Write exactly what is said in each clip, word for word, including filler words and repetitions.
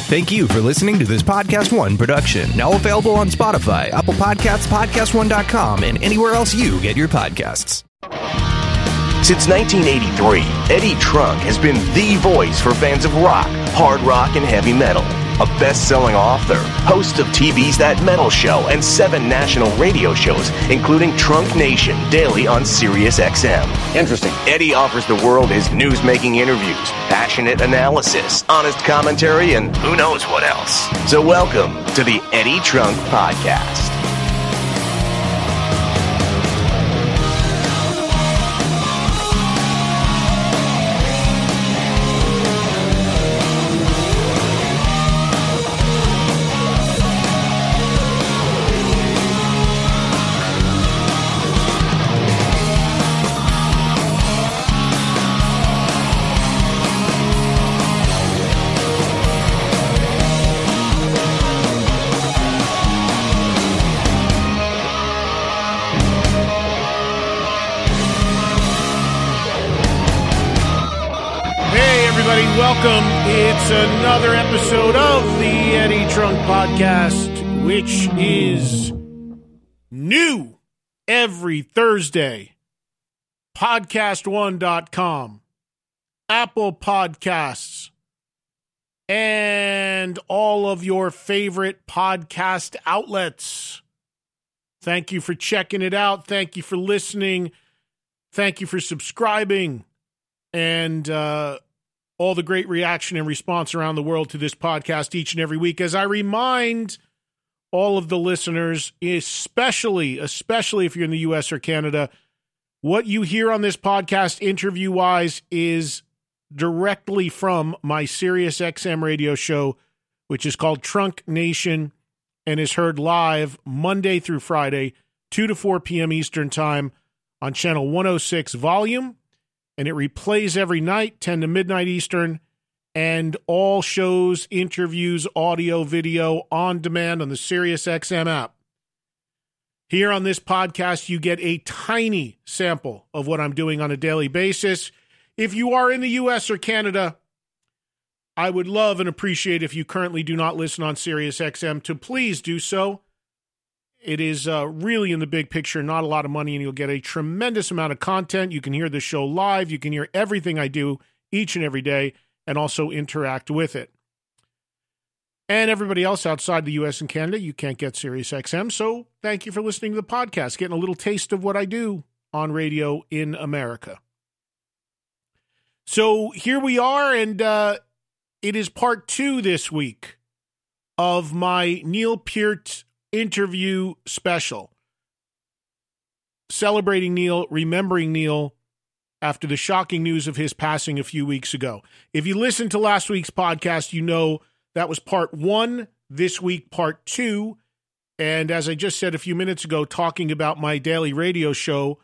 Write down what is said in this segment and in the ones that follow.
Thank you for listening to this Podcast One production. Now available on Spotify, Apple Podcasts, podcast one dot com, and anywhere else you get your podcasts. Since nineteen eighty-three, Eddie Trunk has been the voice for fans of rock, hard rock, and heavy metal. A best-selling author, host of T V's That Metal Show, and seven national radio shows, including Trunk Nation, daily on Sirius X M. Interesting. Eddie offers the world his news-making interviews, passionate analysis, honest commentary, and who knows what else. So welcome to the Eddie Trunk Podcast. Welcome. It's another episode of the Eddie Trunk Podcast, which is new every Thursday. podcast one dot com, Apple Podcasts, and all of your favorite podcast outlets. Thank you for checking it out. Thank you for listening. Thank you for subscribing. And, uh, all the great reaction and response around the world to this podcast each and every week. As I remind all of the listeners, especially, especially if you're in the U S or Canada, what you hear on this podcast interview-wise is directly from my Sirius X M radio show, which is called Trunk Nation and is heard live Monday through Friday, two to four p.m. Eastern Time on channel one oh six Volume. And it replays every night, ten to midnight Eastern, and all shows, interviews, audio, video, on demand on the Sirius X M app. Here on this podcast, you get a tiny sample of what I'm doing on a daily basis. If you are in the U S or Canada, I would love and appreciate if you currently do not listen on Sirius X M to please do so. It is uh, really, in the big picture, not a lot of money, and you'll get a tremendous amount of content. You can hear the show live. You can hear everything I do each and every day and also interact with it. And everybody else outside the U S and Canada, you can't get Sirius X M, so thank you for listening to the podcast, getting a little taste of what I do on radio in America. So here we are, and uh, it is part two this week of my Neil Peart interview special, celebrating Neil, remembering Neil after the shocking news of his passing a few weeks ago. If you listened to last week's podcast, you know that was part one. This week, part two. And as I just said a few minutes ago, talking about my daily radio show,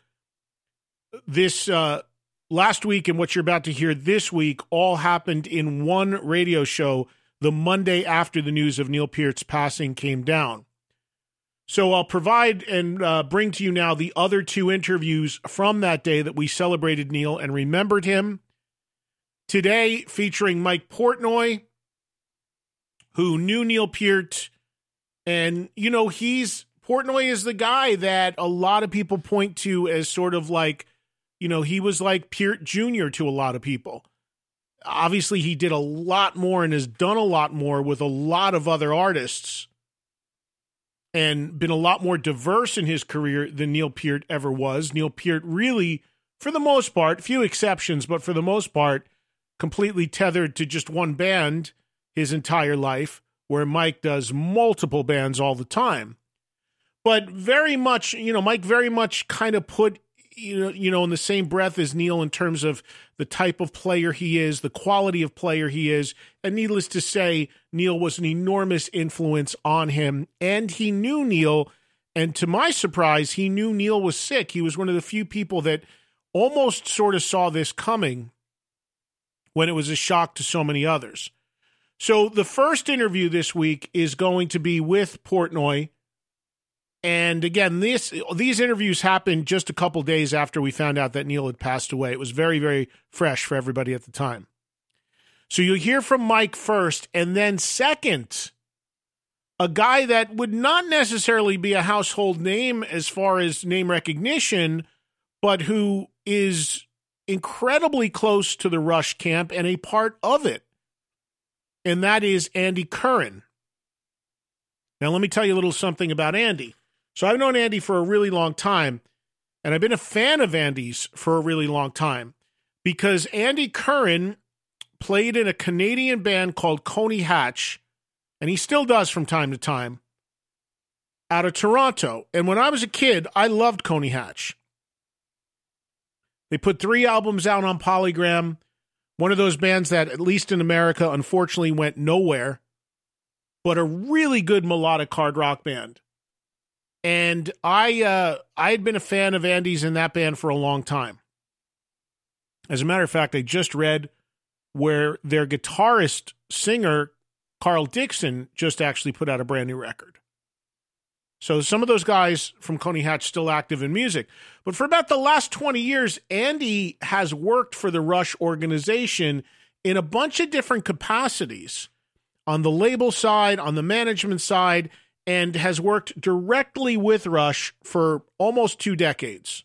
this uh, last week and what you're about to hear this week all happened in one radio show the Monday after the news of Neil Peart's passing came down. So I'll provide and uh, bring to you now the other two interviews from that day that we celebrated Neil and remembered him. Today, featuring Mike Portnoy, who knew Neil Peart. And, you know, he's Portnoy is the guy that a lot of people point to as sort of like, you know, he was like Peart Junior to a lot of people. Obviously, he did a lot more and has done a lot more with a lot of other artists, and been a lot more diverse in his career than Neil Peart ever was. Neil Peart really, for the most part, few exceptions, but for the most part, completely tethered to just one band his entire life, where Mike does multiple bands all the time. But very much, you know, Mike very much kind of put, you know, you know, in the same breath as Neil in terms of the type of player he is, the quality of player he is. And needless to say, Neil was an enormous influence on him. And he knew Neil, and to my surprise, he knew Neil was sick. He was one of the few people that almost sort of saw this coming when it was a shock to so many others. So the first interview this week is going to be with Portnoy. And again, this these interviews happened just a couple days after we found out that Neil had passed away. It was very, very fresh for everybody at the time. So you'll hear from Mike first, and then second, a guy that would not necessarily be a household name as far as name recognition, but who is incredibly close to the Rush camp and a part of it. And that is Andy Curran. Now, let me tell you a little something about Andy. So I've known Andy for a really long time, and I've been a fan of Andy's for a really long time because Andy Curran played in a Canadian band called Coney Hatch, and he still does from time to time, out of Toronto. And when I was a kid, I loved Coney Hatch. They put three albums out on Polygram, one of those bands that, at least in America, unfortunately went nowhere, but a really good melodic hard rock band. And I uh, I had been a fan of Andy's in that band for a long time. As a matter of fact, I just read where their guitarist, singer, Carl Dixon, just actually put out a brand new record. So some of those guys from Coney Hatch still active in music. But for about the last twenty years, Andy has worked for the Rush organization in a bunch of different capacities. On the label side, on the management side, and has worked directly with Rush for almost two decades.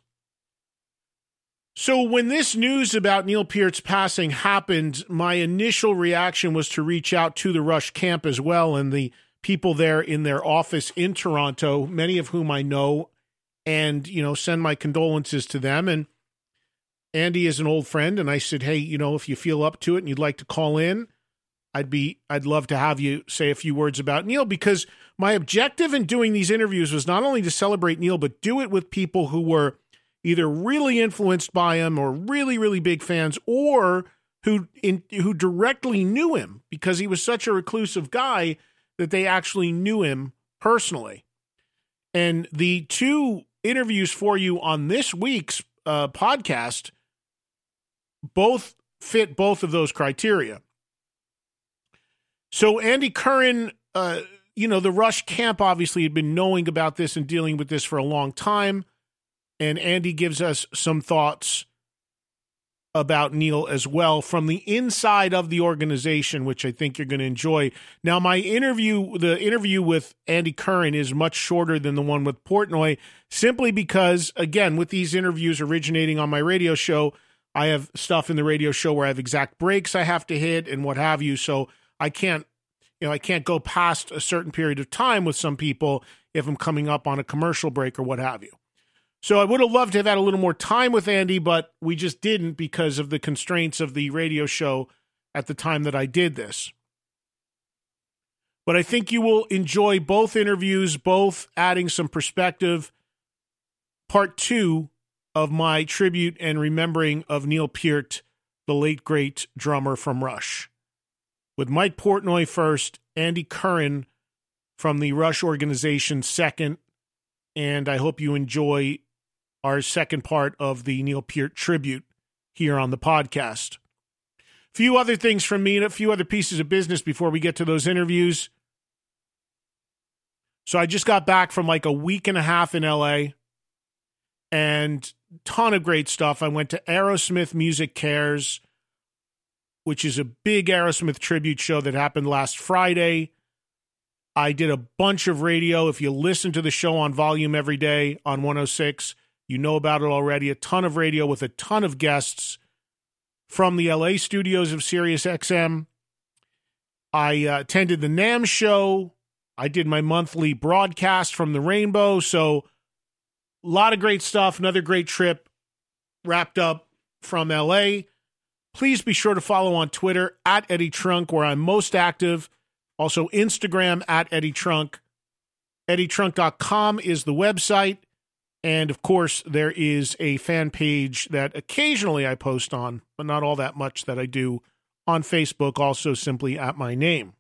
So when this news about Neil Peart's passing happened, my initial reaction was to reach out to the Rush camp as well and the people there in their office in Toronto, many of whom I know, and, you know, send my condolences to them. And Andy is an old friend, and I said, hey, you know, if you feel up to it and you'd like to call in, I'd be, I'd love to have you say a few words about Neil, because my objective in doing these interviews was not only to celebrate Neil, but do it with people who were either really influenced by him or really, really big fans, or who in, who directly knew him because he was such a reclusive guy that they actually knew him personally. And the two interviews for you on this week's uh, podcast both fit both of those criteria. So Andy Curran, uh, you know, the Rush camp obviously had been knowing about this and dealing with this for a long time. And Andy gives us some thoughts about Neil as well from the inside of the organization, which I think you're going to enjoy. Now, my interview, the interview with Andy Curran is much shorter than the one with Portnoy, simply because, again, with these interviews originating on my radio show, I have stuff in the radio show where I have exact breaks I have to hit and what have you. So I can't, you know, I can't go past a certain period of time with some people if I'm coming up on a commercial break or what have you. So I would have loved to have had a little more time with Andy, but we just didn't because of the constraints of the radio show at the time that I did this. But I think you will enjoy both interviews, both adding some perspective. Part two of my tribute and remembering of Neil Peart, the late, great drummer from Rush. With Mike Portnoy first, Andy Curran from the Rush organization second, and I hope you enjoy our second part of the Neil Peart tribute here on the podcast. A few other things from me and a few other pieces of business before we get to those interviews. So I just got back from like a week and a half in L A and ton of great stuff. I went to Aerosmith Music Cares, which is a big Aerosmith tribute show that happened last Friday. I did a bunch of radio. If you listen to the show on volume every day on one oh six, you know about it already. A ton of radio with a ton of guests from the L A studios of Sirius X M. I uh, attended the NAMM show. I did my monthly broadcast from the Rainbow. So a lot of great stuff. Another great trip wrapped up from L A. Please be sure to follow on Twitter at Eddie Trunk, where I'm most active. Also Instagram at Eddie Trunk. Eddie Trunk dot com is the website. And, of course, there is a fan page that occasionally I post on, but not all that much that I do on Facebook, also simply at my name.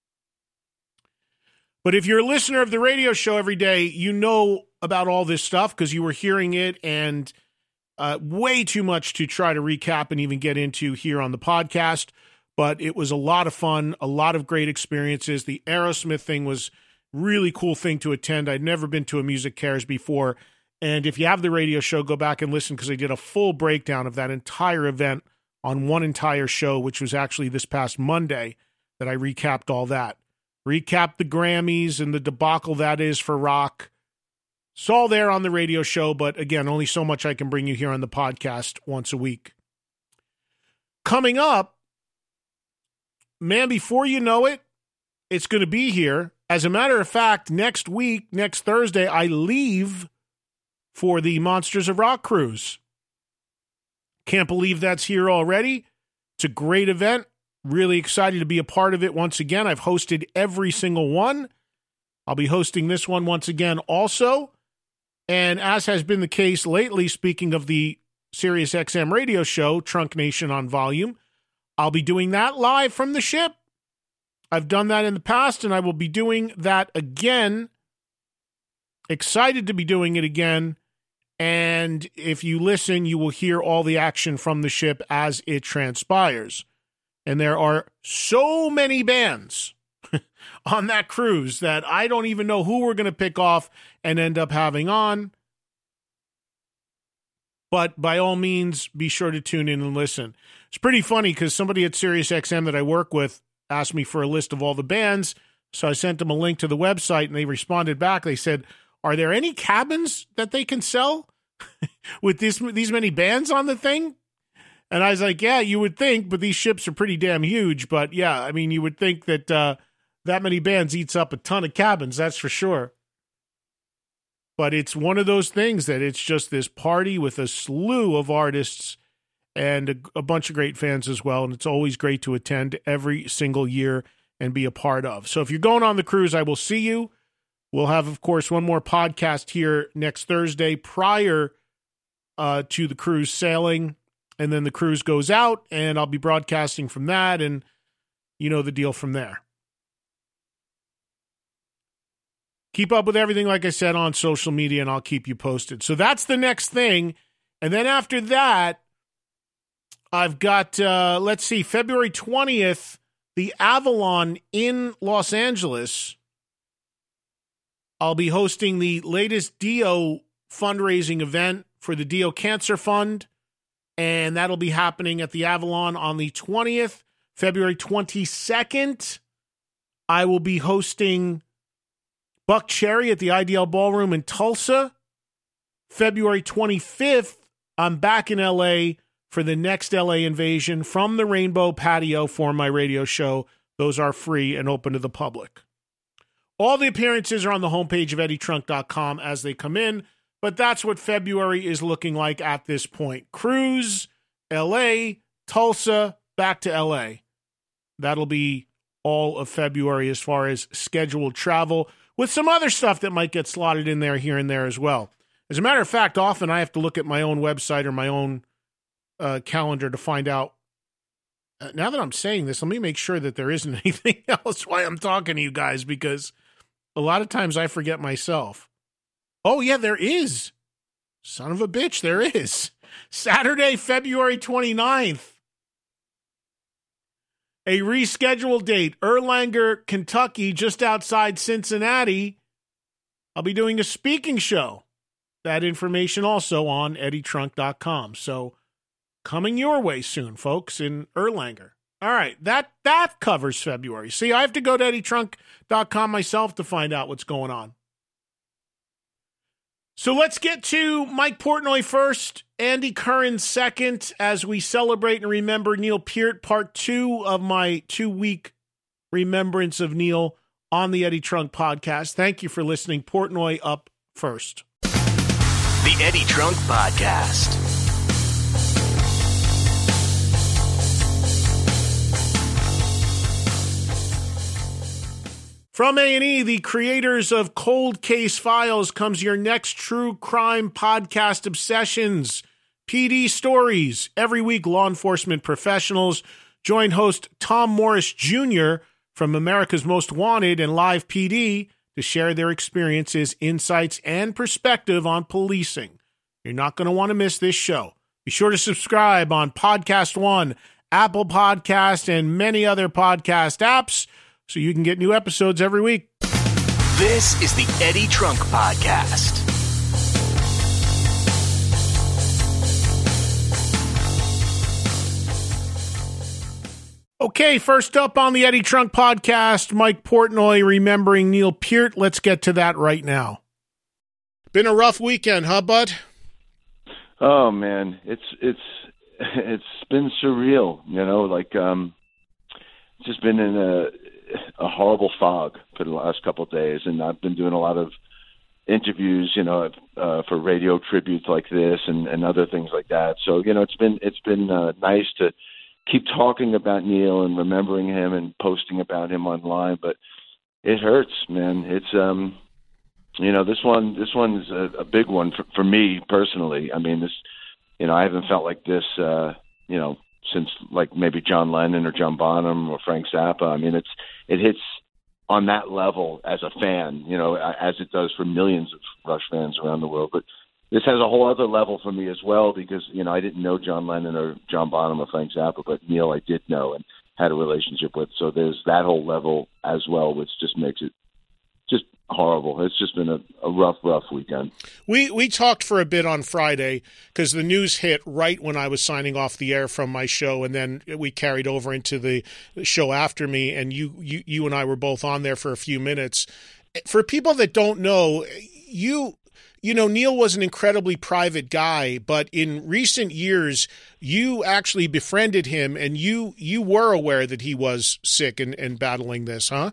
But if you're a listener of the radio show every day, you know about all this stuff because you were hearing it, and uh, way too much to try to recap and even get into here on the podcast. But it was a lot of fun, a lot of great experiences. The Aerosmith thing was a really cool thing to attend. I'd never been to a Music Cares before. And if you have the radio show, go back and listen because I did a full breakdown of that entire event on one entire show, which was actually this past Monday that I recapped all that. Recapped the Grammys and the debacle that is for rock. It's all there on the radio show, but again, only so much I can bring you here on the podcast once a week. Coming up, man, before you know it, it's going to be here. As a matter of fact, next week, next Thursday, I leave for the Monsters of Rock cruise. Can't believe that's here already. It's a great event. Really excited to be a part of it once again. I've hosted every single one. I'll be hosting this one once again also. And as has been the case lately, speaking of the SiriusXM radio show, Trunk Nation on Volume, I'll be doing that live from the ship. I've done that in the past, and I will be doing that again. Excited to be doing it again. And if you listen, you will hear all the action from the ship as it transpires. And there are so many bands on that cruise that I don't even know who we're going to pick off and end up having on. But by all means, be sure to tune in and listen. It's pretty funny because somebody at SiriusXM that I work with asked me for a list of all the bands. So I sent them a link to the website and they responded back. They said, are there any cabins that they can sell with this, these many bands on the thing? And I was like, yeah, you would think, but these ships are pretty damn huge. But yeah, I mean, you would think that uh, that many bands eats up a ton of cabins, that's for sure. But it's one of those things that it's just this party with a slew of artists and a, a bunch of great fans as well. And it's always great to attend every single year and be a part of. So if you're going on the cruise, I will see you. We'll have, of course, one more podcast here next Thursday prior uh, to the cruise sailing. And then the cruise goes out, and I'll be broadcasting from that, and you know the deal from there. Keep up with everything, like I said, on social media, and I'll keep you posted. So that's the next thing. And then after that, I've got, uh, let's see, February twentieth, the Avalon in Los Angeles. I'll be hosting the latest Dio fundraising event for the Dio Cancer Fund. And that'll be happening at the Avalon on the twentieth. February twenty-second, I will be hosting Buck Cherry at the I D L Ballroom in Tulsa. February twenty-fifth, I'm back in L A for the next L A Invasion from the Rainbow Patio for my radio show. Those are free and open to the public. All the appearances are on the homepage of Eddie Trunk dot com as they come in. But that's what February is looking like at this point. Cruise, L A, Tulsa, back to L A. That'll be all of February as far as scheduled travel, with some other stuff that might get slotted in there here and there as well. As a matter of fact, often I have to look at my own website or my own uh, calendar to find out. Uh, now that I'm saying this, let me make sure that there isn't anything else while I'm talking to you guys, because a lot of times I forget myself. Oh, yeah, there is. Son of a bitch, there is. Saturday, February twenty-ninth. A rescheduled date, Erlanger, Kentucky, just outside Cincinnati. I'll be doing a speaking show. That information also on Eddie Trunk dot com. So coming your way soon, folks, in Erlanger. All right, that, that covers February. See, I have to go to Eddie Trunk dot com myself to find out what's going on. So let's get to Mike Portnoy first, Andy Curran second, as we celebrate and remember Neil Peart, part two of my two-week remembrance of Neil on the Eddie Trunk podcast. Thank you for listening. Portnoy up first. The Eddie Trunk Podcast. From A and E, the creators of Cold Case Files, comes your next true crime podcast, Obsessions. P D stories. Every week, law enforcement professionals join host Tom Morris Junior from America's Most Wanted and Live P D to share their experiences, insights, and perspective on policing. You're not going to want to miss this show. Be sure to subscribe on Podcast One, Apple Podcast, and many other podcast apps, so you can get new episodes every week. This is the Eddie Trunk Podcast. Okay, first up on the Eddie Trunk podcast, Mike Portnoy remembering Neil Peart. Let's get to that right now. Been a rough weekend, huh, bud? Oh man, it's it's it's been surreal. You know, like um, just been in a a horrible fog for the last couple of days, and I've been doing a lot of interviews, you know, uh, for radio tributes like this and, and other things like that. So you know, it's been it's been uh, nice to keep talking about Neil and remembering him and posting about him online, but it hurts, man. It's, um, you know, this one, this one's a, a big one for, for me personally. I mean, this, you know, I haven't felt like this, uh, you know, since like maybe John Lennon or John Bonham or Frank Zappa. I mean, it's, it hits on that level as a fan, you know, as it does for millions of Rush fans around the world. But this has a whole other level for me as well because, you know, I didn't know John Lennon or John Bonham or Frank Zappa, but Neil I did know and had a relationship with. So there's that whole level as well, which just makes it just horrible. It's just been a, a rough, rough weekend. We we talked for a bit on Friday because the news hit right when I was signing off the air from my show, and then we carried over into the show after me, and you you, you and I were both on there for a few minutes. For people that don't know, you... You know, Neil was an incredibly private guy, but in recent years, you actually befriended him, and you you were aware that he was sick and, and battling this, huh?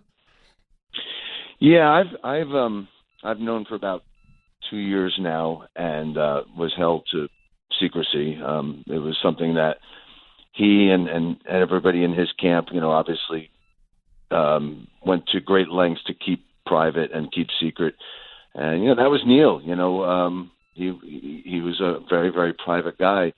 Yeah, I've I've um I've known for about two years now, and uh, was held to secrecy. Um, it was something that he and, and, and everybody in his camp, you know, obviously um, went to great lengths to keep private and keep secret. And, you know, that was Neil, you know, um, he, he, he was a very, very private guy.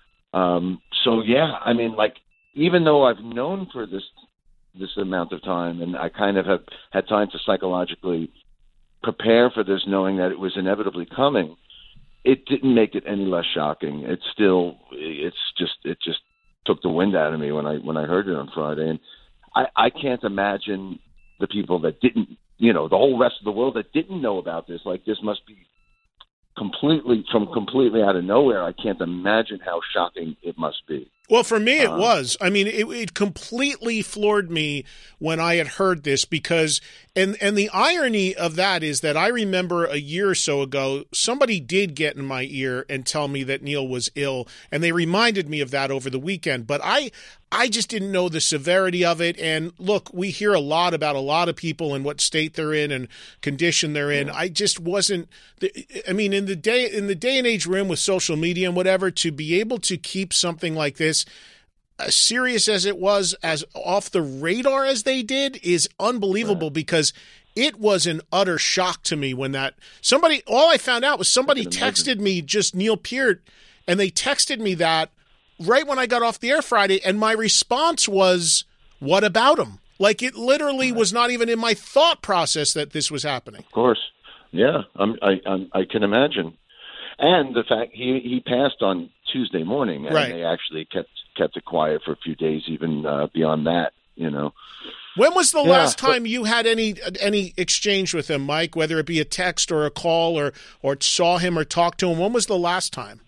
Um, so, yeah, I mean, like, even though I've known for this, this amount of time and I kind of have had time to psychologically prepare for this, knowing that it was inevitably coming, it didn't make it any less shocking. It's still, it's just, it just took the wind out of me when I, when I heard it on Friday. And I, I can't imagine the people that didn't, you know, the whole rest of the world that didn't know about this. Like, this must be completely from completely out of nowhere. I can't imagine how shocking it must be. Well, for me, it um, was. I mean, it, it completely floored me when I had heard this because, and and the irony of that is that I remember a year or so ago, somebody did get in my ear and tell me that Neil was ill, and they reminded me of that over the weekend. But I, I just didn't know the severity of it. And look, we hear a lot about a lot of people and what state they're in and condition they're in. Yeah. I just wasn't. I mean, in the day in the day and age we're in with social media and whatever, to be able to keep something like this, as serious as it was, as off the radar as they did, is unbelievable. Right. Because it was an utter shock to me when that somebody. All I found out was somebody texted me just Neil Peart, and they texted me that right when I got off the air Friday, and my response was, "What about him?" Like, it literally was not even in my thought process that this was happening. Of course, yeah, I'm, I I'm, I can imagine, and the fact he he passed on Tuesday morning, and right. they actually kept kept it quiet for a few days, even uh, beyond that. You know, when was the yeah, last time but, you had any any exchange with him, Mike? Whether it be a text or a call, or or saw him or talked to him. When was the last time?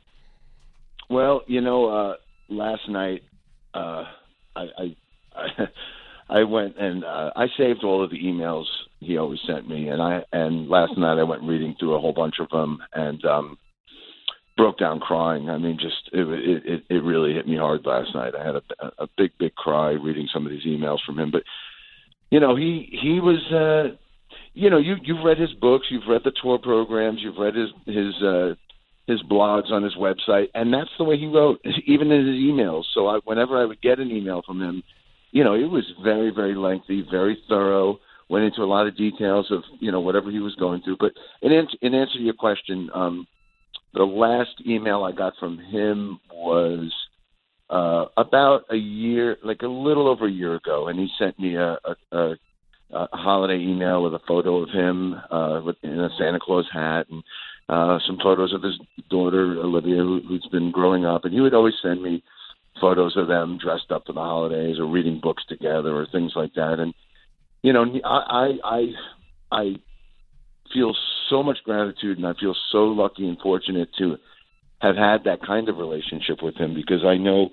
Well, you know, uh, last night uh, I, I, I I went and uh, I saved all of the emails he always sent me, and I and last night I went reading through a whole bunch of them and um, broke down crying. I mean, just it, it it really hit me hard last night. I had a, a big big cry reading some of these emails from him. But you know, he he was. Uh, you know, you you've read his books, you've read the tour programs, you've read his his. Uh, his blogs on his website, and that's the way he wrote, even in his emails. So I, whenever I would get an email from him, you know, it was very, very lengthy, very thorough, went into a lot of details of, you know, whatever he was going through. But in, answer, in answer to your question, um, the last email I got from him was uh, about a year, like a little over a year ago, and he sent me a, a, a, a holiday email with a photo of him uh, with, in a Santa Claus hat, and Uh, some photos of his daughter, Olivia, who, who's been growing up. And he would always send me photos of them dressed up for the holidays or reading books together or things like that. And, you know, I, I, I, I feel so much gratitude, and I feel so lucky and fortunate to have had that kind of relationship with him, because I know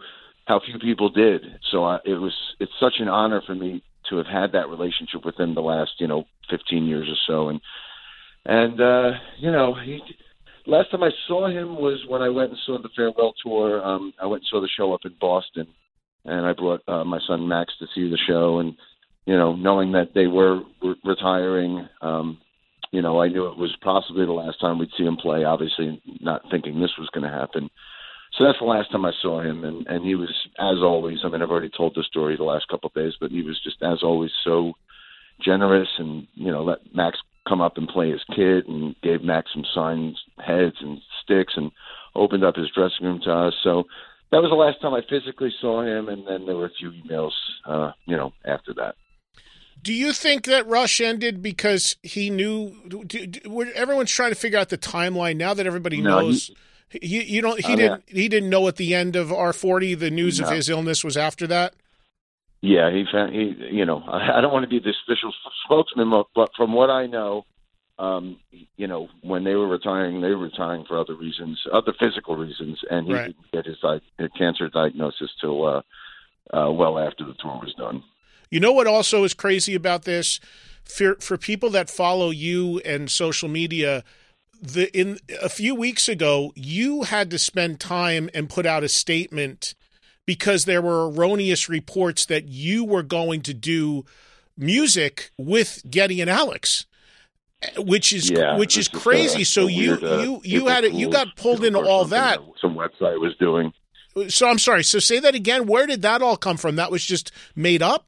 how few people did. So I, it was it's such an honor for me to have had that relationship with him the last, you know, fifteen years or so. And, and uh, you know, he, last time I saw him was when I went and saw the farewell tour. Um, I went and saw the show up in Boston, and I brought uh, my son Max to see the show. And, you know, knowing that they were re- retiring, um, you know, I knew it was possibly the last time we'd see him play, obviously not thinking this was going to happen. So that's the last time I saw him, and, and he was, as always, I mean, I've already told the story the last couple of days, but he was just, as always, so generous and, you know, let Max come up and play his kid and gave Max some signs, heads and sticks, and opened up his dressing room to us. So that was the last time I physically saw him, and then there were a few emails, uh, you know, after that. Do you think that Rush ended because he knew do, do, – everyone's trying to figure out the timeline now that everybody no, knows he, – You, you don't. He I mean, didn't. He didn't know at the end of R forty the news no. of his illness was after that. Yeah, he found he. You know, I, I don't want to be the official spokesman, but from what I know, um, you know, when they were retiring, they were retiring for other reasons, other physical reasons, and he right. didn't get his, his cancer diagnosis till uh, uh, well after the tour was done. You know what also is crazy about this? For for people that follow you and social media. The in a few weeks ago, you had to spend time and put out a statement because there were erroneous reports that you were going to do music with Geddy and Alex, which is yeah, which is just, crazy. Uh, so you weird, uh, you you had it. You got pulled into all that. that. Some website was doing. So I'm sorry. So say that again. Where did that all come from? That was just made up.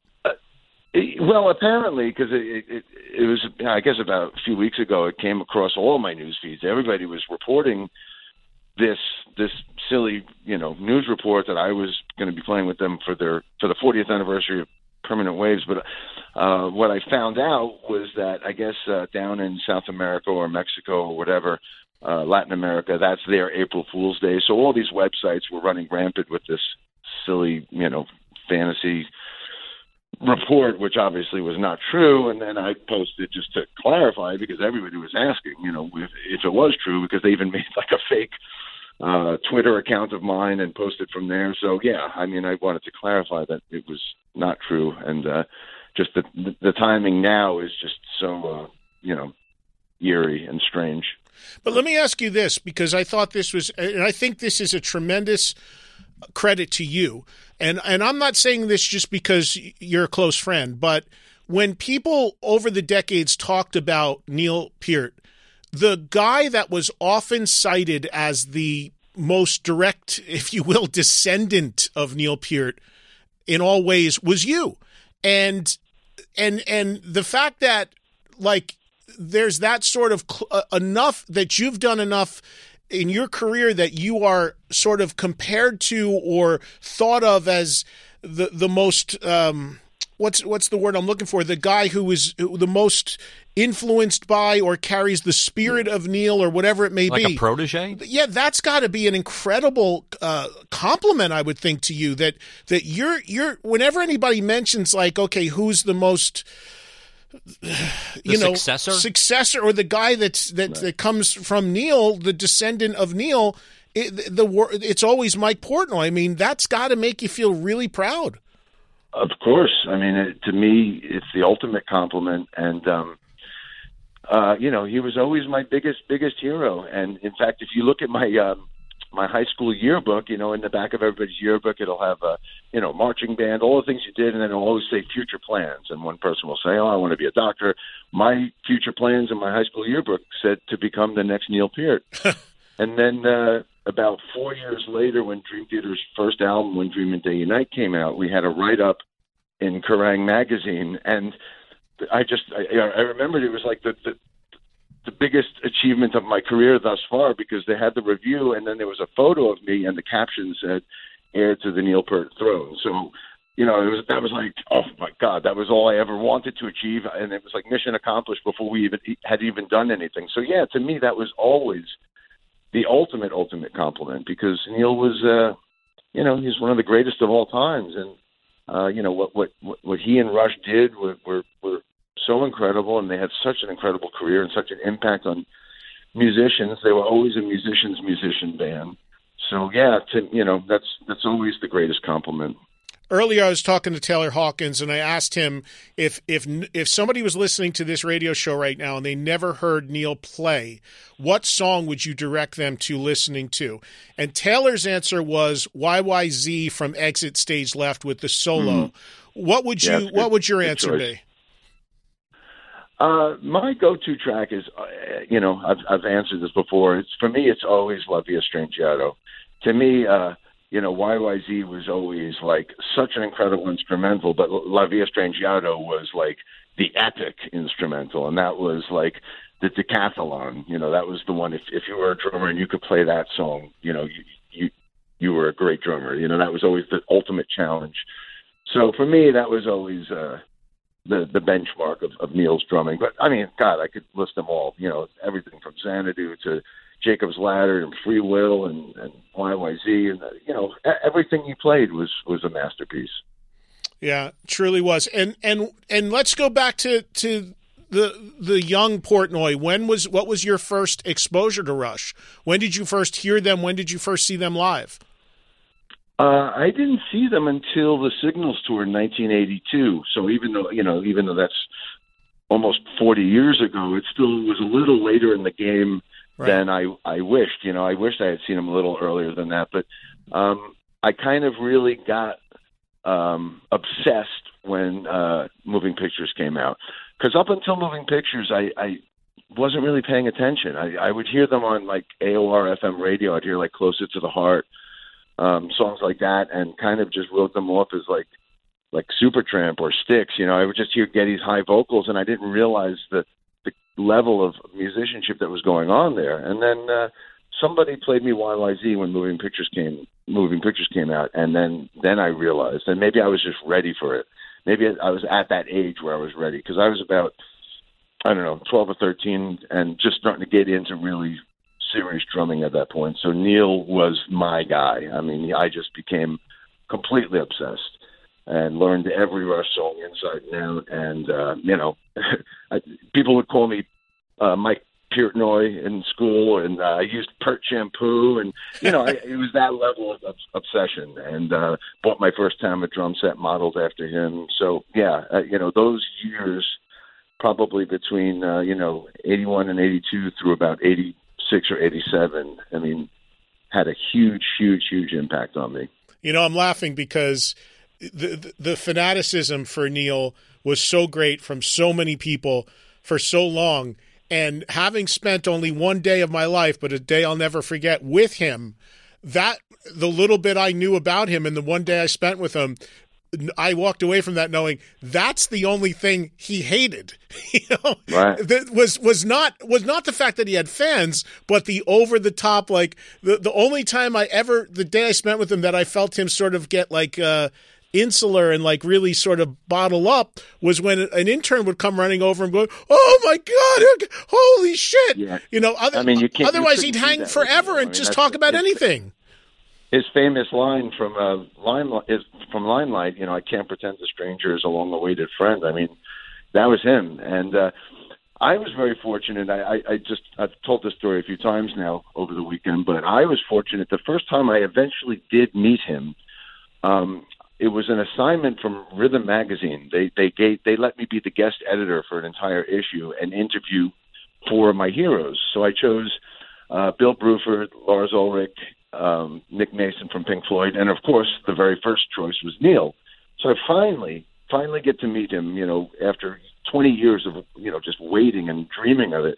Well, apparently, because it, it, it was, I guess, about a few weeks ago, it came across all my news feeds. Everybody was reporting this this silly, you know, news report that I was going to be playing with them for their for the fortieth anniversary of Permanent Waves. But uh, what I found out was that I guess uh, down in South America or Mexico or whatever, uh, Latin America, that's their April Fool's Day. So all these websites were running rampant with this silly, you know, fantasy report, which obviously was not true, and then I posted just to clarify because everybody was asking, you know, if, if it was true, because they even made like a fake uh, Twitter account of mine and posted from there. So yeah, I mean, I wanted to clarify that it was not true, and uh, just the, the the timing now is just so uh, you know, eerie and strange. But let me ask you this, because I thought this was, and I think this is a tremendous credit to you. And and I'm not saying this just because you're a close friend, but when people over the decades talked about Neil Peart, the guy that was often cited as the most direct, if you will, descendant of Neil Peart in all ways was you. And and and the fact that, like, there's that sort of cl- uh, enough that you've done enough in your career that you are sort of compared to or thought of as the the most um, what's what's the word I'm looking for? The guy who is the most influenced by or carries the spirit of Neil or whatever it may like be. Like a protege? Yeah, that's got to be an incredible uh, compliment, I would think, to you. That that you're you're whenever anybody mentions, like, okay, who's the most you the know, successor? successor, or the guy that's that, Right. that comes from Neil, the descendant of Neil, it, the, the it's always Mike Portnoy. I mean, that's got to make you feel really proud. Of course. I mean, it, to me, it's the ultimate compliment. And, um, uh, you know, he was always my biggest, biggest hero. And, in fact, if you look at my um, my high school yearbook, you know, in the back of everybody's yearbook, it'll have a, you know, marching band, all the things you did, and then it'll always say future plans. And one person will say, oh, I want to be a doctor. My future plans in my high school yearbook said to become the next Neil Peart. And then uh, about four years later, when Dream Theater's first album, When Dream and Day Unite, came out, we had a write-up in Kerrang! Magazine. And I just, I, I remembered it was like the, the the biggest achievement of my career thus far, because they had the review and then there was a photo of me and the caption said, heir to the Neil Peart throne. So, you know, it was, that was like, oh my God, that was all I ever wanted to achieve. And it was like mission accomplished before we even had even done anything. So yeah, to me, that was always the ultimate, ultimate compliment, because Neil was, uh, you know, he's one of the greatest of all times. And, uh, you know, what, what, what he and Rush did were, were, were so incredible, and they had such an incredible career and such an impact on musicians. They were always a musician's musician band. so yeah, to, you know, that's that's always the greatest compliment. Earlier, I was talking to Taylor Hawkins, and I asked him if if if somebody was listening to this radio show right now and they never heard Neil play, what song would you direct them to listening to? And Taylor's answer was Y Y Z from Exit Stage Left with the solo. Mm. What would you? Yeah, what would your answer choice. be? Uh, my go-to track is, uh, you know, I've I've answered this before. It's for me, it's always La Via Strangiato. To me, uh, you know, Y Y Z was always like such an incredible instrumental, but La Via Strangiato was like the epic instrumental, and that was like the decathlon. You know, that was the one. If if you were a drummer and you could play that song, you know, you you, you were a great drummer. You know, that was always the ultimate challenge. So for me, that was always uh, the the benchmark of, of Neil's drumming. But I mean, God, I could list them all. You know, everything from Xanadu to Jacob's Ladder and Free Will and, and Y Y Z, and you know, everything he played was was a masterpiece. Yeah, truly was. And and and let's go back to, to the the young Portnoy. When was what was your first exposure to Rush? When did you first hear them? When did you first see them live? Uh, I didn't see them until the Signals tour in nineteen eighty-two. So even though you know, even though that's almost forty years ago, it still was a little later in the game. Right. Than I, I wished. You know, I wished I had seen him a little earlier than that. But um, I kind of really got um, obsessed when uh, Moving Pictures came out. Because up until Moving Pictures, I, I wasn't really paying attention. I, I would hear them on, like, A O R F M radio. I'd hear, like, Closer to the Heart, um, songs like that, and kind of just wrote them off as, like, like Supertramp or Styx. You know, I would just hear Geddy's high vocals, and I didn't realize that the level of musicianship that was going on there. And then uh, somebody played me Y Y Z when Moving Pictures came Moving Pictures came out, and then then I realized, and maybe I was just ready for it. Maybe I was at that age where I was ready, because I was about, I don't know, twelve or thirteen, and just starting to get into really serious drumming at that point. So Neil was my guy. I mean, I just became completely obsessed and learned every Rush song inside and out. And, uh, you know, I, people would call me uh, Mike Portnoy in school, and uh, I used Pert shampoo. And, you know, I, it was that level of, of obsession. And uh, bought my first Tama drum set modeled after him. So, yeah, uh, you know, those years probably between, uh, you know, eighty-one and eighty-two through about eighty-six or eighty-seven, I mean, had a huge, huge, huge impact on me. You know, I'm laughing because The, the fanaticism for Neil was so great from so many people for so long. And having spent only one day of my life, but a day I'll never forget with him, that the little bit I knew about him and the one day I spent with him, I walked away from that knowing that's the only thing he hated. You know, right. That was was not was not the fact that he had fans, but the over the top, like the the only time I ever the day I spent with him that I felt him sort of get like uh insular and like really sort of bottle up was when an intern would come running over and go, "Oh my God, holy shit!" Yeah. You know, other, I mean, you can't, otherwise you he'd hang forever and I mean, just talk about anything. His famous line from uh, Limelight is from Limelight. You know, I can't pretend a stranger is a long-awaited friend. I mean, that was him, and uh, I was very fortunate. I, I, I just I've told this story a few times now over the weekend, but I was fortunate. The first time I eventually did meet him, um, it was an assignment from Rhythm Magazine. They they gave they let me be the guest editor for an entire issue and interview four of my heroes. So I chose uh, Bill Bruford, Lars Ulrich, um, Nick Mason from Pink Floyd, and of course the very first choice was Neil. So I finally finally get to meet him. You know, after twenty years of you know just waiting and dreaming of it.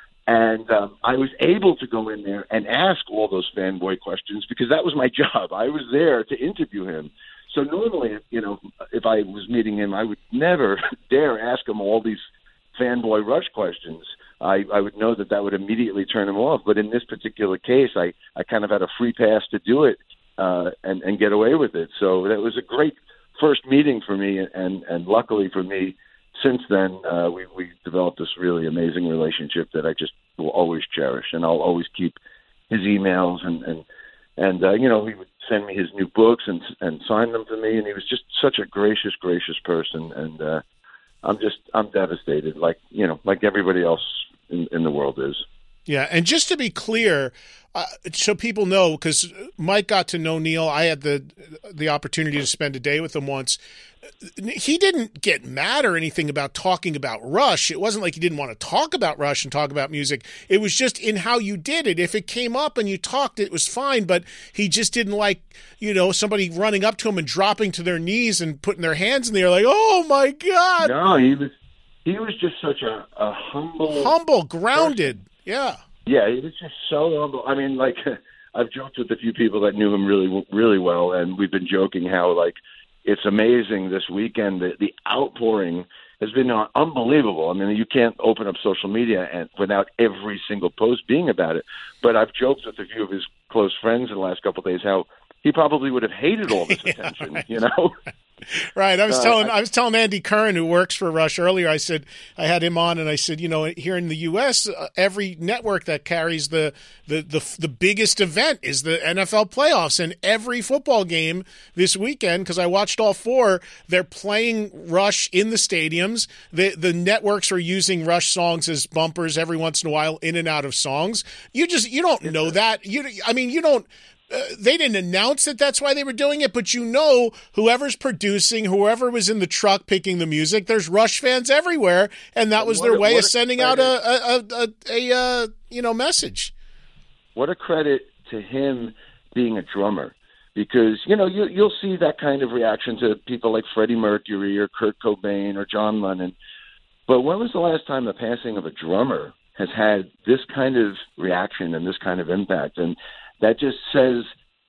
And um, I was able to go in there and ask all those fanboy questions because that was my job. I was there to interview him. So normally, you know, if I was meeting him, I would never dare ask him all these fanboy Rush questions. I, I would know that that would immediately turn him off. But in this particular case, I, I kind of had a free pass to do it uh, and, and get away with it. So that was a great first meeting for me. And, and luckily for me, since then, uh, we, we developed this really amazing relationship that I just will always cherish. And I'll always keep his emails and, and, and uh, you know, he would send me his new books and and sign them for me. And he was just such a gracious, gracious person. And uh, I'm just, I'm devastated, like, you know, like everybody else in, in the world is. Yeah, and just to be clear, uh, so people know, because Mike got to know Neil, I had the the opportunity to spend a day with him once. He didn't get mad or anything about talking about Rush. It wasn't like he didn't want to talk about Rush and talk about music. It was just in how you did it. If it came up and you talked, it was fine, but he just didn't like, you know, somebody running up to him and dropping to their knees and putting their hands in the air like, oh, my God. No, he was he was just such a, a humble... Humble, grounded, person. Yeah. Yeah, he was just so humble. I mean, like, I've joked with a few people that knew him really, really well, and we've been joking how, like, it's amazing this weekend. The, the outpouring has been uh, unbelievable. I mean, you can't open up social media and without every single post being about it. But I've joked with a few of his close friends in the last couple of days how he probably would have hated all this attention, yeah, right. you know? Right. I was uh, telling I, I was telling Andy Curran, who works for Rush, earlier. I said I had him on, and I said, you know, here in the U S, uh, every network that carries the, the the the biggest event is the N F L playoffs, and every football game this weekend, because I watched all four, they're playing Rush in the stadiums. The the networks are using Rush songs as bumpers every once in a while, in and out of songs. You just you don't know that. You I mean you don't. Uh, they didn't announce that that's why they were doing it, but you know whoever's producing, whoever was in the truck picking the music, there's Rush fans everywhere, and that was their a, way of a sending credit. out a a, a, a, a you know message. What a credit to him being a drummer, because you know you, you'll see that kind of reaction to people like Freddie Mercury or Kurt Cobain or John Lennon, but when was the last time the passing of a drummer has had this kind of reaction and this kind of impact? And that just says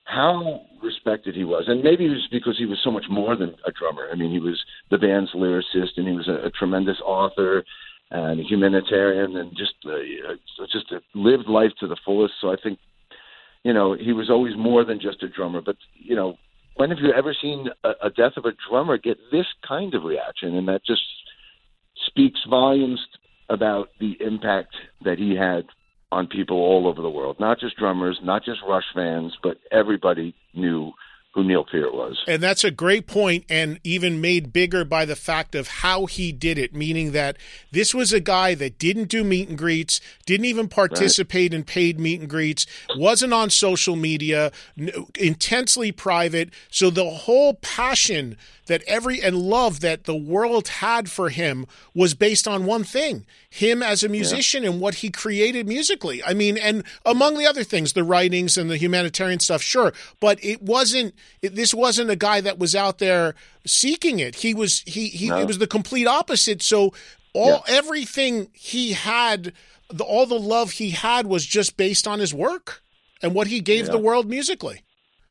how respected he was. And maybe it was because he was so much more than a drummer. I mean, he was the band's lyricist, and he was a, a tremendous author and a humanitarian, and just uh, just lived life to the fullest. So I think, you know, he was always more than just a drummer. But, you know, when have you ever seen a, a death of a drummer get this kind of reaction? And that just speaks volumes about the impact that he had on people all over the world, not just drummers, not just Rush fans, but everybody knew who Neil Peart was. And that's a great point, and even made bigger by the fact of how he did it, meaning that this was a guy that didn't do meet and greets, didn't even participate right. in paid meet and greets, wasn't on social media, intensely private. So the whole passion that every and love that the world had for him was based on one thing, him as a musician yeah. and what he created musically. I mean, and among the other things, the writings and the humanitarian stuff, sure, but it wasn't, it, this wasn't a guy that was out there seeking it. He was, he, he, no. it was the complete opposite. So all, yeah. everything he had, the, all the love he had was just based on his work and what he gave yeah. the world musically.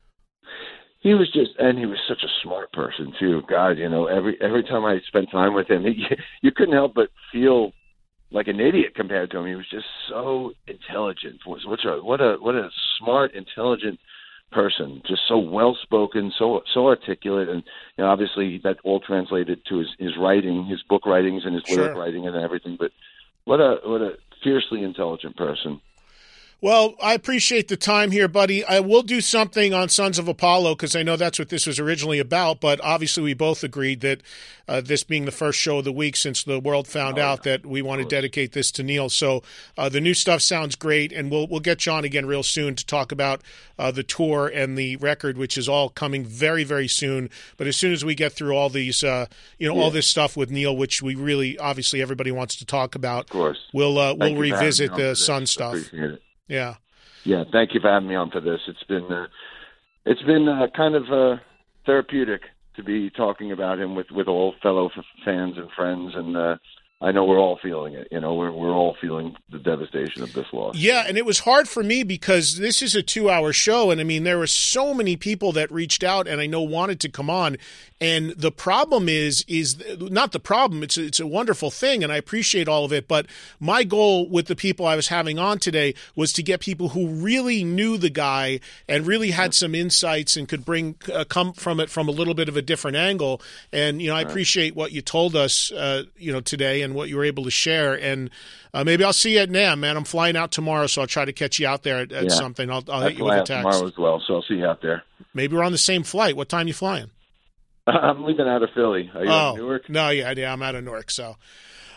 He was just, and he was such a smart person too. God, you know, every every time I spent time with him, he, you couldn't help but feel like an idiot compared to him. He was just so intelligent. What's a what a what a smart, intelligent person. Just so well spoken, so so articulate, and you know, obviously that all translated to his, his writing, his book writings, and his sure. lyric writing, and everything. But what a what a fiercely intelligent person. Well, I appreciate the time here, buddy. I will do something on Sons of Apollo because I know that's what this was originally about, but obviously we both agreed that uh, this being the first show of the week since the world found oh, out yeah. that we want to dedicate this to Neil. So uh, the new stuff sounds great, and we'll we'll get you on again real soon to talk about uh, the tour and the record, which is all coming very, very soon. But as soon as we get through all these, uh, you know, yeah. all this stuff with Neil, which we really, obviously everybody wants to talk about, of course. we'll, uh, we'll revisit the Sun stuff. Appreciate it. Yeah. Yeah, thank you for having me on for this. It's been uh, it's been uh, kind of uh, therapeutic to be talking about him with, with all fellow f- fans and friends, and uh, I know we're all feeling it. You know, we're we're all feeling the devastation of this loss. Yeah, and it was hard for me because this is a two-hour show, and I mean, there were so many people that reached out and I know wanted to come on. And the problem is, is not the problem. It's a, it's a wonderful thing, and I appreciate all of it. But my goal with the people I was having on today was to get people who really knew the guy and really had some insights and could bring uh, come from it from a little bit of a different angle. And you know, I appreciate what you told us, uh, you know, today and what you were able to share. And uh, maybe I'll see you at NAMM, man. I'm flying out tomorrow, so I'll try to catch you out there at, at yeah. something. I'll, I'll hit you with a text tomorrow as well, so I'll see you out there. Maybe we're on the same flight. What time are you flying? I'm leaving out of Philly. Are you oh, in Newark? No, yeah, yeah, I'm out of Newark. So,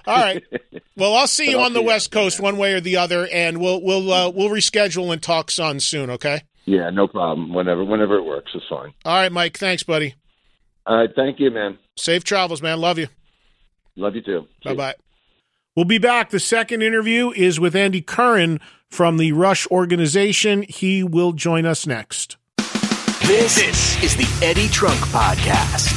All right. Well, I'll see you I'll on the see West you. Coast one way or the other, and we'll we'll uh, we'll reschedule and talk Sun soon. Okay. Yeah, no problem. Whenever, whenever it works, it's fine. All right, Mike. Thanks, buddy. All right, thank you, man. Safe travels, man. Love you. Love you too. Bye bye. We'll be back. The second interview is with Andy Curran from the Rush organization. He will join us next. This, this is the Eddie Trunk Podcast.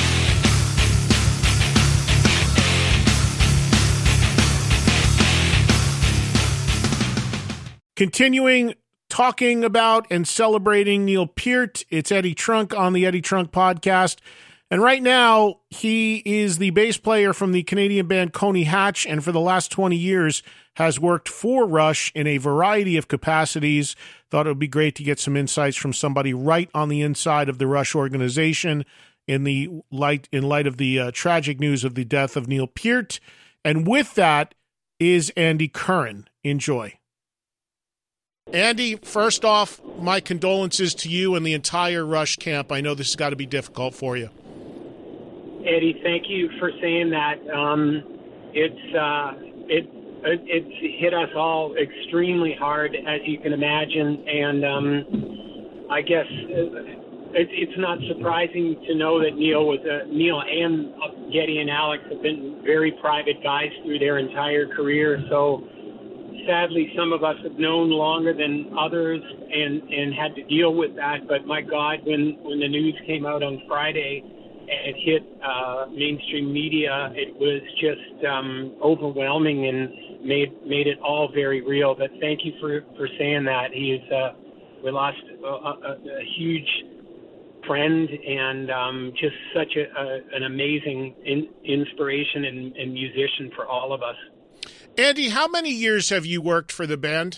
Continuing talking about and celebrating Neil Peart, it's Eddie Trunk on the Eddie Trunk Podcast. And right now, he is the bass player from the Canadian band Coney Hatch, and for the last twenty years has worked for Rush in a variety of capacities. Thought it would be great to get some insights from somebody right on the inside of the Rush organization in the light in light of the uh, tragic news of the death of Neil Peart. And with that is Andy Curran. Enjoy. Andy, first off, my condolences to you and the entire Rush camp. I know this has got to be difficult for you. Eddie, thank you for saying that. Um, it's uh, it, it it's hit us all extremely hard, as you can imagine, and um, I guess it, it's not surprising to know that Neil was a, Neil and Geddy and Alex have been very private guys through their entire career. So sadly, some of us have known longer than others and, and had to deal with that. But my God, when, when the news came out on Friday, it hit uh, mainstream media, it was just um, overwhelming and made made it all very real. But thank you for, for saying that. He is uh, we lost a, a, a huge friend and um, just such a, a, an amazing in, inspiration and, and musician for all of us. Andy, how many years have you worked for the band?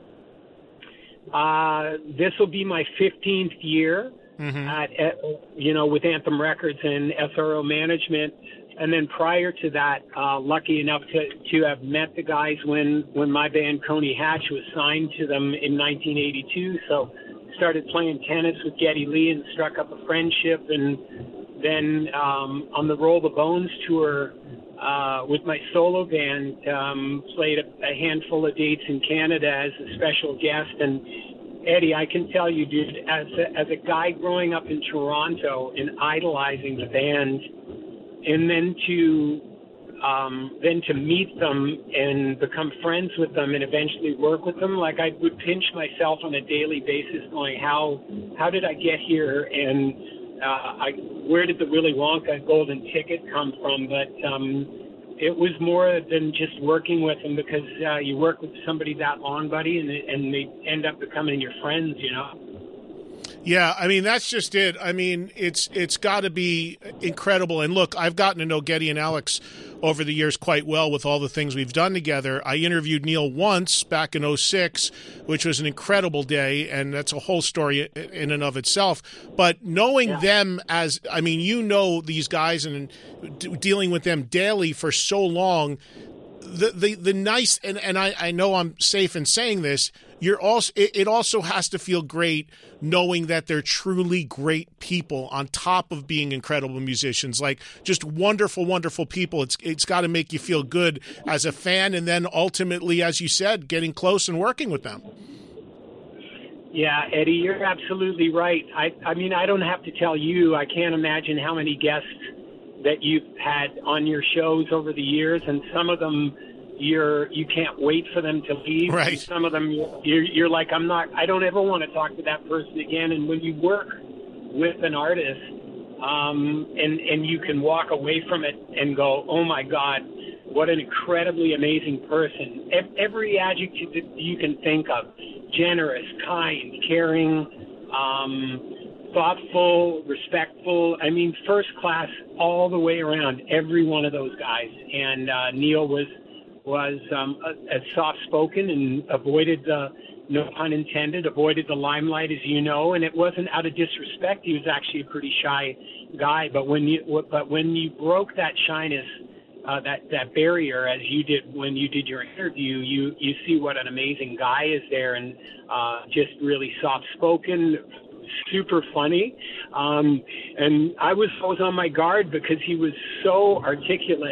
Uh, this will be my fifteenth year. Mm-hmm. At, at, you know, with Anthem Records and S R O Management. And then prior to that, uh, lucky enough to, to have met the guys when, when my band Coney Hatch was signed to them in nineteen eighty-two. So started playing tennis with Geddy Lee and struck up a friendship. And then um, on the Roll the Bones tour uh, with my solo band, um, played a, a handful of dates in Canada as a special guest. And Eddie, I can tell you, dude, as a, as a guy growing up in Toronto and idolizing the band, and then to um, then to meet them and become friends with them and eventually work with them, like I would pinch myself on a daily basis, going, how how did I get here, and uh, I, where did the Willy Wonka golden ticket come from? But um, it was more than just working with them, because uh, you work with somebody that long, buddy, and, and they end up becoming your friends, you know? Yeah, I mean, that's just it. I mean, it's it's got to be incredible. And look, I've gotten to know Geddy and Alex over the years quite well with all the things we've done together. I interviewed Neil once back in oh six, which was an incredible day, and that's a whole story in and of itself. But knowing yeah. them as, I mean, you know these guys and dealing with them daily for so long, the the, the nice, and, and I, I know I'm safe in saying this, you're also it, it also has to feel great knowing that they're truly great people on top of being incredible musicians, like just wonderful, wonderful people. It's it's got to make you feel good as a fan, and then ultimately, as you said, getting close and working with them. Yeah, Eddie, you're absolutely right. I, I mean, I don't have to tell you, I can't imagine how many guests that you've had on your shows over the years, and some of them you're you can't wait for them to leave. Right. And some of them you're you're like, I'm not I don't ever want to talk to that person again. And when you work with an artist, um, and and you can walk away from it and go, oh my God, what an incredibly amazing person. Every adjective that you can think of: generous, kind, caring, um, thoughtful, respectful. I mean, first class all the way around. Every one of those guys. And uh, Neil was. was um, as soft-spoken and avoided the, no pun intended, avoided the limelight, as you know, and it wasn't out of disrespect. He was actually a pretty shy guy, but when you but when you broke that shyness, uh, that that barrier, as you did when you did your interview, you you see what an amazing guy is there, and uh, just really soft-spoken, super funny, um, and I was I was on my guard because he was so articulate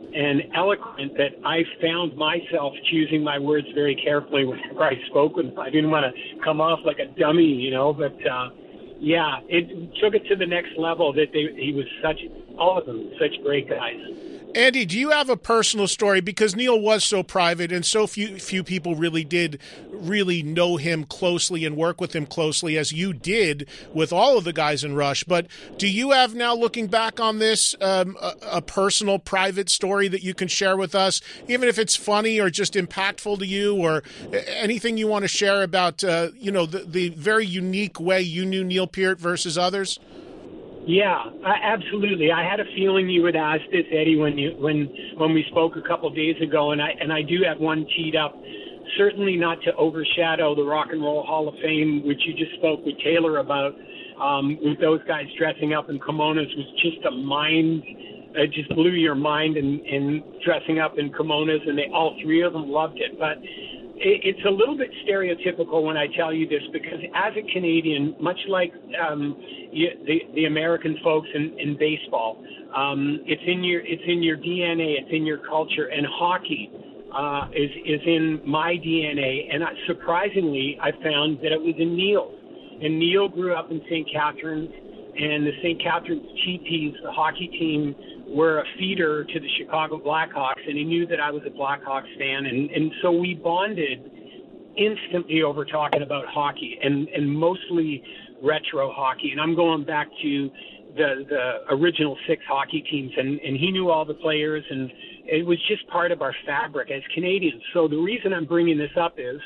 and eloquent that I found myself choosing my words very carefully whenever I spoke with him. I didn't want to come off like a dummy, you know, but uh, yeah, it took it to the next level that they, he was such, all of them, such great guys. Andy, do you have a personal story? Because Neil was so private and so few few people really did really know him closely and work with him closely as you did with all of the guys in Rush. But do you have now, looking back on this, um, a, a personal private story that you can share with us, even if it's funny or just impactful to you, or anything you want to share about, uh, you know, the, the very unique way you knew Neil Peart versus others? Yeah, I, absolutely. I had a feeling you would ask this, Eddie, when you when when we spoke a couple days ago, and I and I do have one teed up. Certainly not to overshadow the Rock and Roll Hall of Fame, which you just spoke with Taylor about. Um, with those guys dressing up in kimonos was just a mind. It just blew your mind, and in dressing up in kimonos, and they all three of them loved it. But it's a little bit stereotypical when I tell you this, because as a Canadian, much like um, you, the the American folks in, in baseball, um, it's in your it's in your D N A, it's in your culture, and hockey uh, is is in my D N A. And I, surprisingly, I found that it was in Neil. And Neil grew up in Saint Catharines, and the Saint Catharines T Ps, the hockey team, were a feeder to the Chicago Blackhawks, and he knew that I was a Blackhawks fan, and, and so we bonded instantly over talking about hockey, and, and mostly retro hockey. And I'm going back to the the original six hockey teams, and, and he knew all the players, and it was just part of our fabric as Canadians. So the reason I'm bringing this up is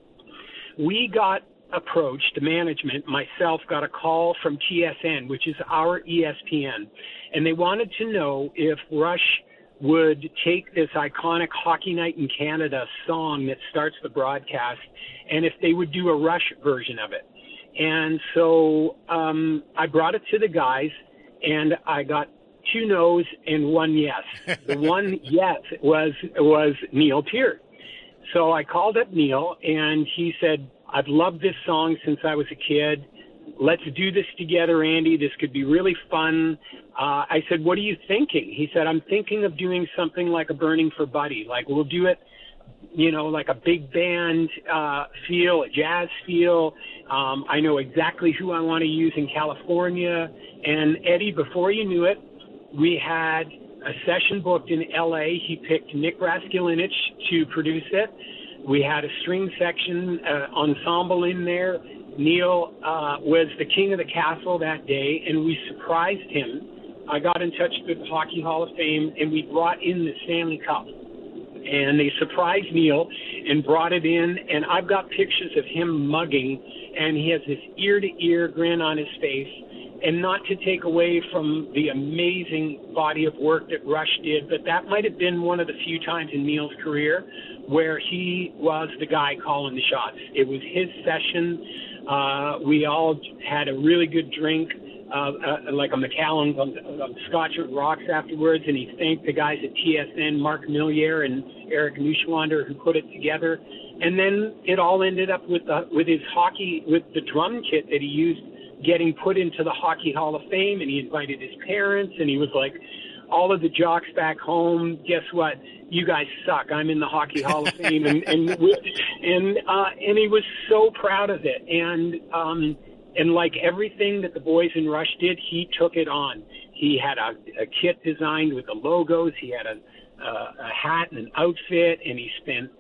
we got approached, management, myself, got a call from T S N, which is our E S P N, and they wanted to know if Rush would take this iconic Hockey Night in Canada song that starts the broadcast, and if they would do a Rush version of it. And so um, I brought it to the guys, and I got two no's and one yes. The one yes was was Neil Peart. So I called up Neil, and he said, I've loved this song since I was a kid. Let's do this together, Andy. This could be really fun. Uh, I said, what are you thinking? He said, I'm thinking of doing something like a Burning for Buddy. Like, we'll do it, you know, like a big band uh, feel, a jazz feel. Um, I know exactly who I want to use in California. And Eddie, before you knew it, we had a session booked in L A. He picked Nick Raskulinich to produce it. We had a string section uh, ensemble in there. Neil uh, was the king of the castle that day, and we surprised him. I got in touch with the Hockey Hall of Fame, and we brought in the Stanley Cup. And they surprised Neil and brought it in, and I've got pictures of him mugging, and he has this ear-to-ear grin on his face. And not to take away from the amazing body of work that Rush did, but that might have been one of the few times in Neil's career where he was the guy calling the shots. It was his session. Uh, we all had a really good drink, uh, uh, like a Macallan's on, on Scotch and rocks afterwards, and he thanked the guys at T S N, Mark Millier and Eric Neuschwander, who put it together. And then it all ended up with the, with his hockey, with the drum kit that he used getting put into the Hockey Hall of Fame, and he invited his parents, and he was like, all of the jocks back home, guess what? You guys suck. I'm in the Hockey Hall of Fame. And and and, uh, and he was so proud of it. And um, and like everything that the boys in Rush did, he took it on. He had a, a kit designed with the logos. He had a, uh, a hat and an outfit, and he spent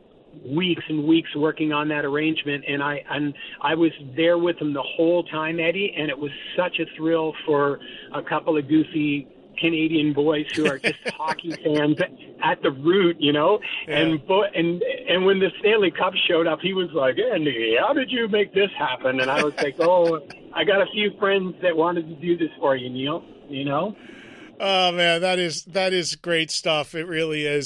weeks and weeks working on that arrangement, and I and I was there with him the whole time, Eddie, and it was such a thrill for a couple of goofy Canadian boys who are just hockey fans at the root, you know. Yeah. And and and when the Stanley Cup showed up, he was like, Andy, how did you make this happen? And I was like, oh, I got a few friends that wanted to do this for you, Neil, you know. Oh man, that is that is great stuff. It really is.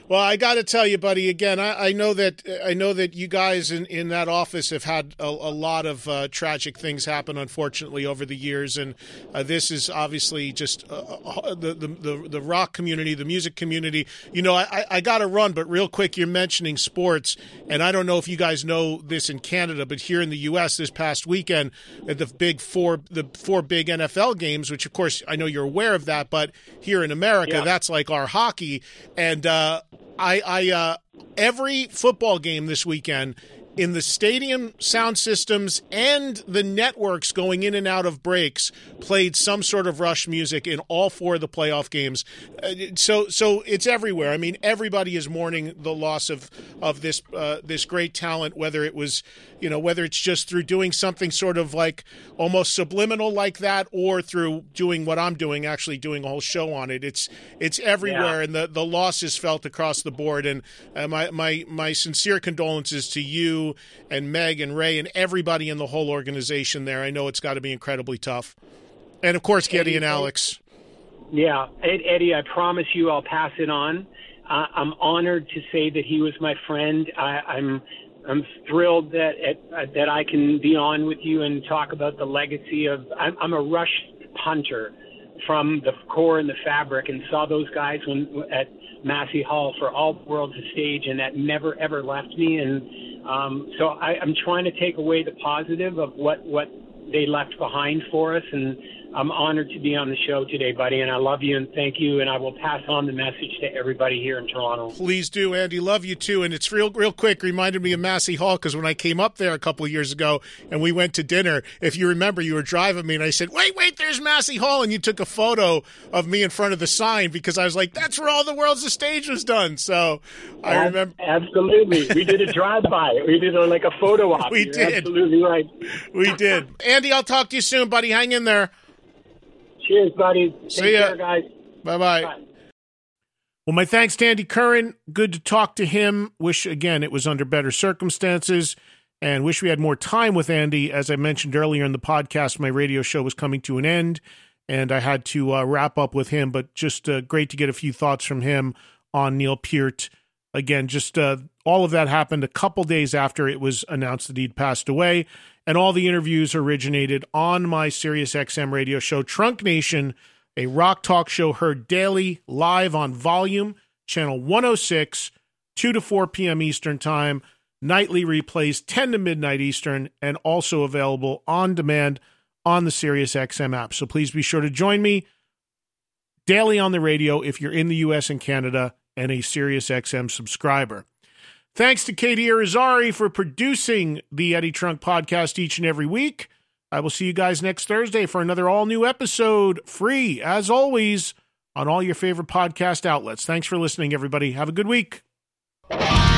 Well, I got to tell you, buddy, again, I, I know that I know that you guys in, in that office have had a, a lot of uh, tragic things happen, unfortunately, over the years. And uh, this is obviously just uh, the, the, the, the rock community, the music community. You know, I, I got to run, but real quick, you're mentioning sports. And I don't know if you guys know this in Canada, but here in the U S this past weekend, at the big four, the four big N F L games, which, of course, I know you're aware of that. But here in America, yeah. that's like our hockey. And, uh, I, I uh, every football game this weekend, in the stadium sound systems and the networks going in and out of breaks, played some sort of Rush music in all four of the playoff games. Uh, so, so it's everywhere. I mean, everybody is mourning the loss of of this uh, this great talent. Whether it was, you know, whether it's just through doing something sort of like almost subliminal like that, or through doing what I'm doing, actually doing a whole show on it. It's it's everywhere, yeah. and the, the loss is felt across the board. And uh, my my my sincere condolences to you and Meg and Ray and everybody in the whole organization there. I know it's got to be incredibly tough. And, of course, Geddy Eddie, and Alex. Yeah. Ed, Eddie, I promise you I'll pass it on. Uh, I'm honored to say that he was my friend. I, I'm I'm thrilled that uh, that I can be on with you and talk about the legacy of I'm, – I'm a Rush punter from the core and the fabric, and saw those guys when at Massey Hall for all the world's a stage, and that never, ever left me. And Um, so I, I'm trying to take away the positive of what, what they left behind for us, and I'm honored to be on the show today, buddy, and I love you and thank you, and I will pass on the message to everybody here in Toronto. Please do, Andy. Love you, too. And it's real real quick, reminded me of Massey Hall, because when I came up there a couple of years ago and we went to dinner, if you remember, you were driving me, and I said, wait, wait, there's Massey Hall, and you took a photo of me in front of the sign, because I was like, that's where all the world's the stage was done. So I Ab- remember. Absolutely. We did a drive-by. We did a, like a photo op. We You're did. Absolutely right. We did. Andy, I'll talk to you soon, buddy. Hang in there. Cheers, buddy. See Take ya. care, guys. Bye-bye. Bye. Well, my thanks to Andy Curran. Good to talk to him. Wish, again, it was under better circumstances, and wish we had more time with Andy. As I mentioned earlier in the podcast, my radio show was coming to an end, and I had to uh, wrap up with him, but just uh, great to get a few thoughts from him on Neil Peart. Again, just uh, all of that happened a couple days after it was announced that he'd passed away, and all the interviews originated on my SiriusXM radio show, Trunk Nation, a rock talk show heard daily live on Volume, channel one oh six, two to four p.m. Eastern Time, nightly replays ten to midnight Eastern, and also available on demand on the SiriusXM app. So please be sure to join me daily on the radio if you're in the U S and Canada and a SiriusXM subscriber. Thanks to Katie Irizarry for producing the Eddie Trunk podcast each and every week. I will see you guys next Thursday for another all-new episode, free, as always, on all your favorite podcast outlets. Thanks for listening, everybody. Have a good week.